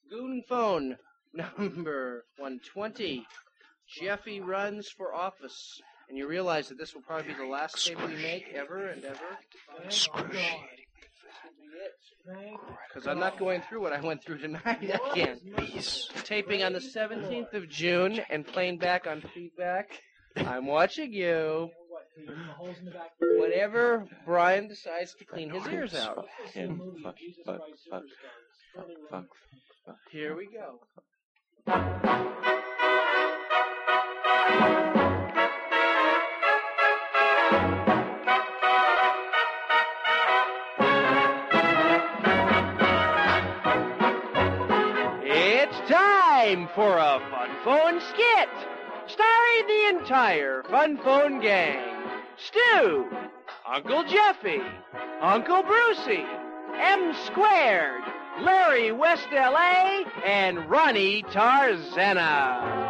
Goon phone number 120. Jeffy runs for office. And you realize that this will probably be the last tape we make ever and ever. Because I'm not going through what I went through tonight again. Taping on the 17th of June and playing back on feedback. I'm watching you. Whenever Brian decides to clean his ears out. Fuck. Here we go. It's time for a Fun Phone skit, starring the entire Fun Phone gang. Stu, Uncle Jeffy, Uncle Brucey, M Squared, Larry West L.A., and Ronnie Tarzana.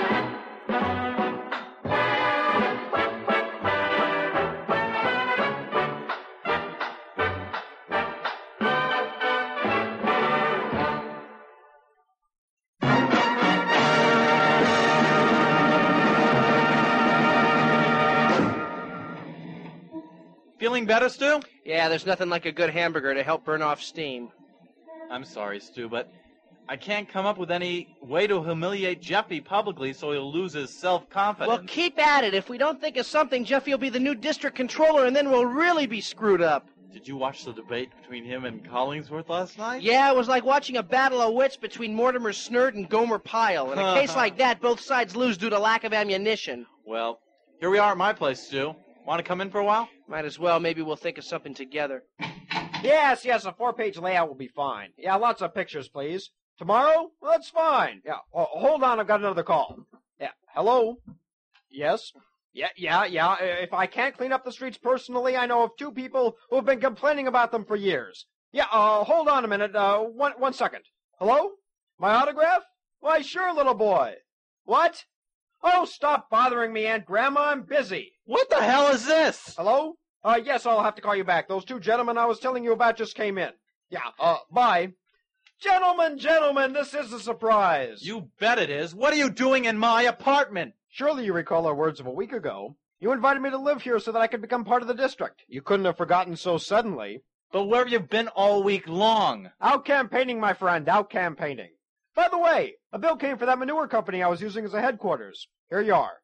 Feeling better, Stu? Yeah, there's nothing like a good hamburger to help burn off steam. I'm sorry, Stu, but I can't come up with any way to humiliate Jeffy publicly so he'll lose his self-confidence. Well, keep at it. If we don't think of something, Jeffy will be the new district controller, and then we'll really be screwed up. Did you watch the debate between him and Collingsworth last night? Yeah, it was like watching a battle of wits between Mortimer Snert and Gomer Pyle. In a case like that, both sides lose due to lack of ammunition. Well, here we are at my place, Stu. Want to come in for a while? Might as well. Maybe we'll think of something together. Yes, a 4-page layout will be fine. Yeah, lots of pictures, please. Tomorrow? Well, that's fine. Yeah, hold on, I've got another call. Yeah, hello? Yes? Yeah. If I can't clean up the streets personally, I know of 2 people who have been complaining about them for years. Yeah, hold on a minute. One second. Hello? My autograph? Why, sure, little boy. What? Oh, stop bothering me, Aunt Grandma. I'm busy. What the hell is this? Hello? Yes, I'll have to call you back. Those 2 gentlemen I was telling you about just came in. Yeah, bye. Gentlemen, this is a surprise. You bet it is. What are you doing in my apartment? Surely you recall our words of a week ago. You invited me to live here so that I could become part of the district. You couldn't have forgotten so suddenly. But where have you been all week long? Out campaigning, my friend, out campaigning. By the way, a bill came for that manure company I was using as a headquarters. Here you are.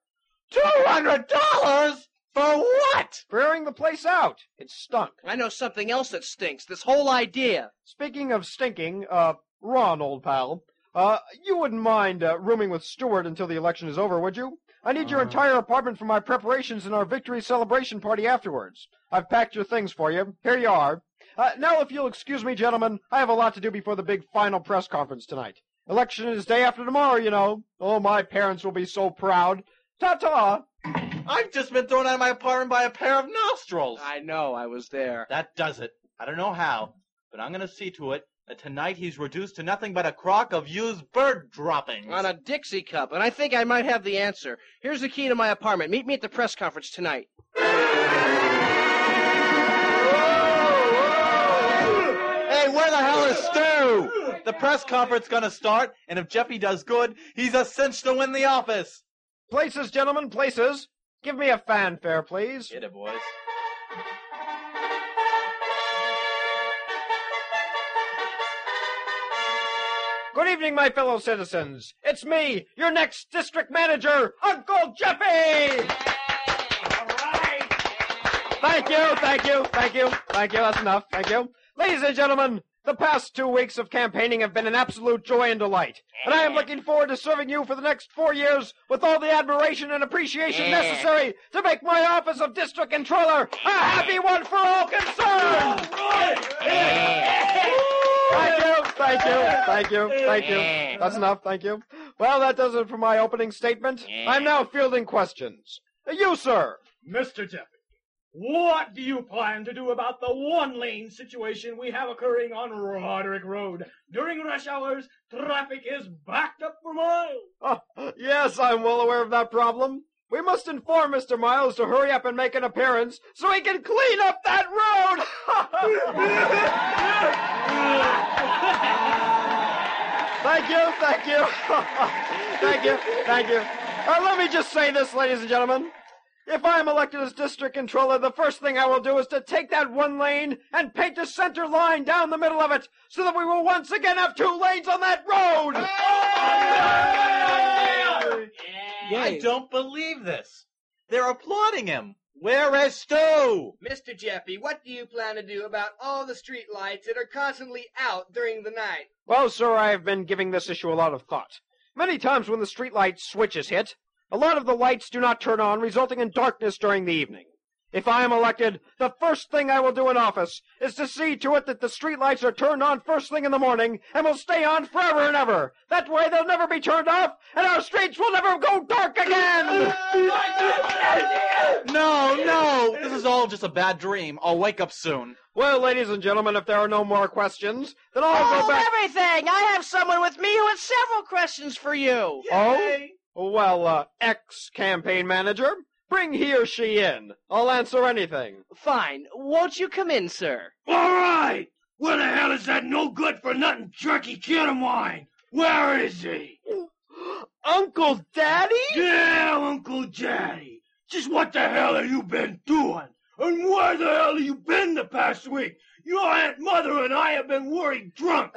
$200? For what? For airing the place out. It stunk. I know something else that stinks. This whole idea. Speaking of stinking, Ron, old pal, you wouldn't mind rooming with Stewart until the election is over, would you? I need your entire apartment for my preparations and our victory celebration party afterwards. I've packed your things for you. Here you are. Now, if you'll excuse me, gentlemen, I have a lot to do before the big final press conference tonight. Election is day after tomorrow, you know. Oh, my parents will be so proud. Ta-ta! I've just been thrown out of my apartment by a pair of nostrils. I know, I was there. That does it. I don't know how, but I'm going to see to it that tonight he's reduced to nothing but a crock of used bird droppings. On a Dixie cup, and I think I might have the answer. Here's the key to my apartment. Meet me at the press conference tonight. Hey, where the hell is Stu? The press conference is going to start, and if Jeffy does good, he's a cinch to win the office. Places, gentlemen, places. Give me a fanfare, please. Hit it, boys. Good evening, my fellow citizens. It's me, your next district manager, Uncle Jeffy! All right. Thank you. That's enough. Thank you. Ladies and gentlemen, the past 2 weeks of campaigning have been an absolute joy and delight. And I am looking forward to serving you for the next 4 years with all the admiration and appreciation necessary to make my office of district controller a happy one for all concerned! Thank you. That's enough, thank you. Well, that does it for my opening statement. I'm now fielding questions. You, sir. Mr. Jeffy, what do you plan to do about the one-lane situation we have occurring on Roderick Road? During rush hours, traffic is backed up for miles. Yes, I'm well aware of that problem. We must inform Mr. Miles to hurry up and make an appearance so he can clean up that road! Thank you. Thank you. Let me just say this, ladies and gentlemen. If I am elected as district controller, the first thing I will do is to take that one lane and paint a center line down the middle of it so that we will once again have 2 lanes on that road. I don't believe this. They're applauding him. Where is Stu? Mr. Jeffy, what do you plan to do about all the street lights that are constantly out during the night? Well, sir, I have been giving this issue a lot of thought. Many times when the streetlight switch is hit, a lot of the lights do not turn on, resulting in darkness during the evening. If I am elected, the first thing I will do in office is to see to it that the streetlights are turned on first thing in the morning and will stay on forever and ever. That way they'll never be turned off, and our streets will never go dark again! No, this is all just a bad dream. I'll wake up soon. Well, ladies and gentlemen, if there are no more questions, then I'll go back... everything! I have someone with me who has several questions for you. Oh? Well, ex-campaign manager, bring he or she in. I'll answer anything. Fine. Won't you come in, sir? All right! Where the hell is that no-good-for-nothing jerky kid of mine? Where is he? Uncle Daddy? Yeah, Uncle Daddy. Just what the hell have you been doing? And where the hell have you been the past week? Your Aunt Mother and I have been worried drunk.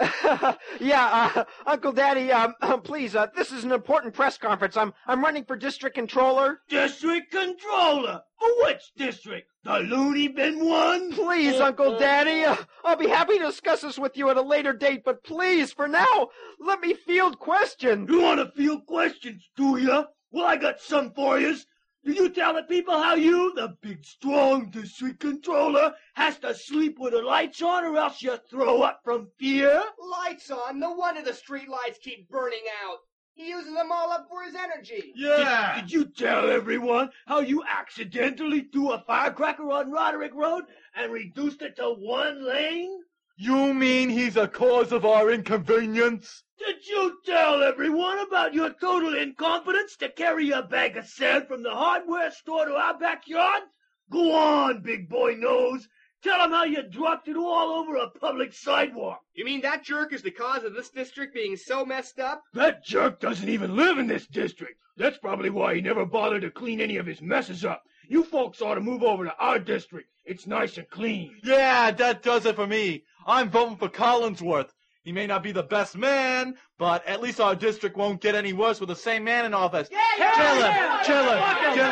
Uncle Daddy, please, this is an important press conference. I'm running for district controller. District controller? For which district? The Looney Bin one? Please, Uncle Daddy, I'll be happy to discuss this with you at a later date, but please, for now, let me field questions. You want to field questions, do ya? Well, I got some for yous. Do you tell the people how you, the big, strong district controller, has to sleep with the lights on or else you throw up from fear? Lights on? No wonder the street lights keep burning out. He uses them all up for his energy. Yeah. Did you tell everyone how you accidentally threw a firecracker on Roderick Road and reduced it to 1 lane? You mean he's a cause of our inconvenience? Did you tell everyone about your total incompetence to carry a bag of sand from the hardware store to our backyard? Go on, big boy nose. Tell them how you dropped it all over a public sidewalk. You mean that jerk is the cause of this district being so messed up? That jerk doesn't even live in this district. That's probably why he never bothered to clean any of his messes up. You folks ought to move over to our district. It's nice and clean. Yeah, that does it for me. I'm voting for Collingsworth. He may not be the best man, but at least our district won't get any worse with the same man in office. Kill him!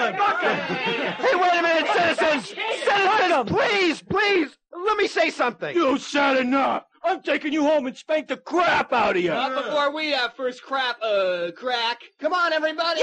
Hey, wait a minute, citizens! Citizens, please! Let me say something. You said enough. I'm taking you home and spank the crap out of you. Not before we have first crack. Come on, everybody.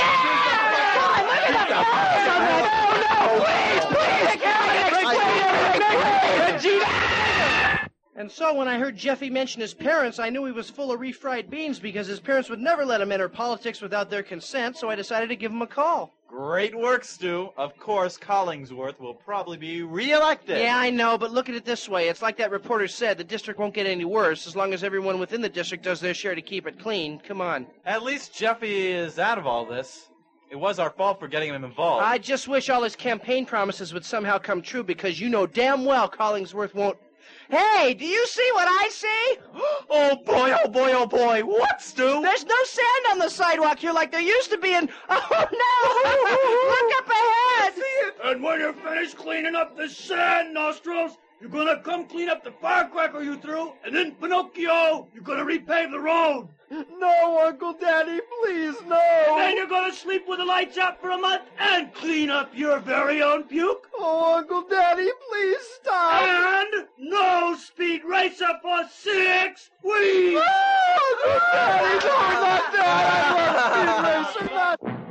And so when I heard Jeffy mention his parents, I knew he was full of refried beans because his parents would never let him enter politics without their consent, so I decided to give him a call. Great work, Stu. Of course, Collingsworth will probably be re-elected. Yeah, I know, but look at it this way. It's like that reporter said, the district won't get any worse as long as everyone within the district does their share to keep it clean. Come on. At least Jeffy is out of all this. It was our fault for getting him involved. I just wish all his campaign promises would somehow come true because you know damn well Collingsworth won't... Hey, do you see what I see? Oh boy. What, Stu? There's no sand on the sidewalk here like there used to be in... Oh, no! Look up ahead! And when you're finished cleaning up the sand, Nostrils, you're gonna come clean up the firecracker you threw, and then, Pinocchio, you're gonna repave the road. No, Uncle Daddy, please, no! And then you're gonna sleep with the lights out for a month and clean up your very own puke. Oh, Uncle Daddy, please stop! And no speed racer for 6 weeks! Oh, Uncle Daddy, no, not that! I love Speed Racer, not...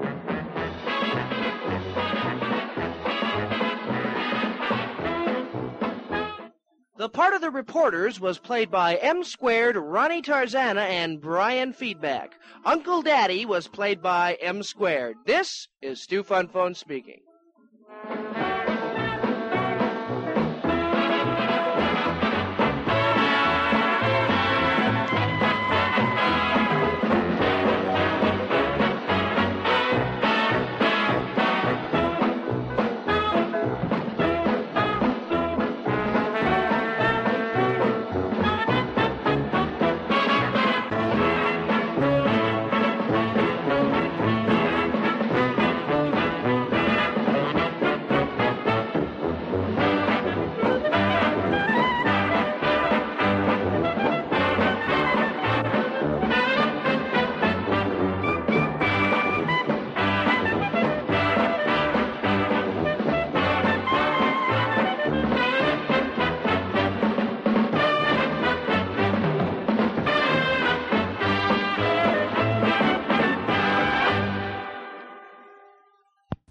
The part of the reporters was played by M Squared, Ronnie Tarzana, and Brian Feedback. Uncle Daddy was played by M Squared. This is Stu Funphone speaking.